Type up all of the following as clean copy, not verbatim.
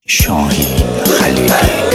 Şahin Halili.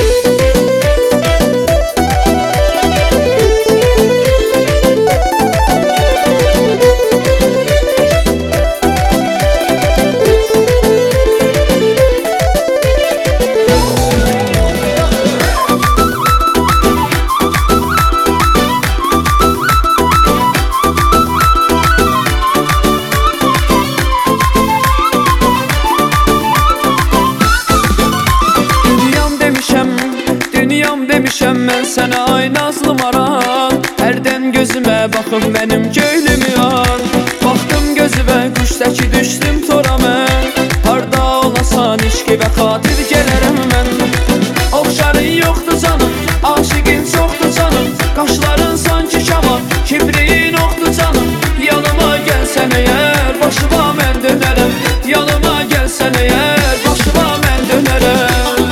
Demişəm mən sənə ay nazlı maral, hərdən gözümə baxıb mənim göylümü al. Baxdım gözümə quş təki düşdüm tora mən, harda olasan işki və xatir gələrəm mən. Oxşarın yoxdur canım, aşiqin çoxdur canım, qaşların sanki kaman, kibriyin oxdur canım. Yanıma gəlsən əgər, başıma mən dönərəm. Yanıma gəlsən əgər, başıma mən dönərəm.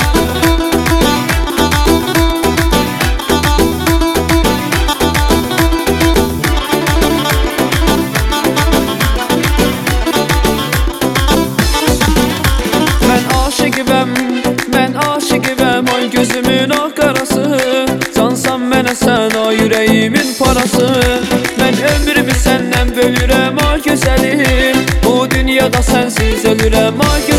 Mən aşıqım, ay gözümün ağ qarası, cansan mənə sən, ay ürəyimin parası. Mən ömrümü səndən bölürəm, ay gözəlim, bu dünyada sənsiz ölürəm, ay gözəlim.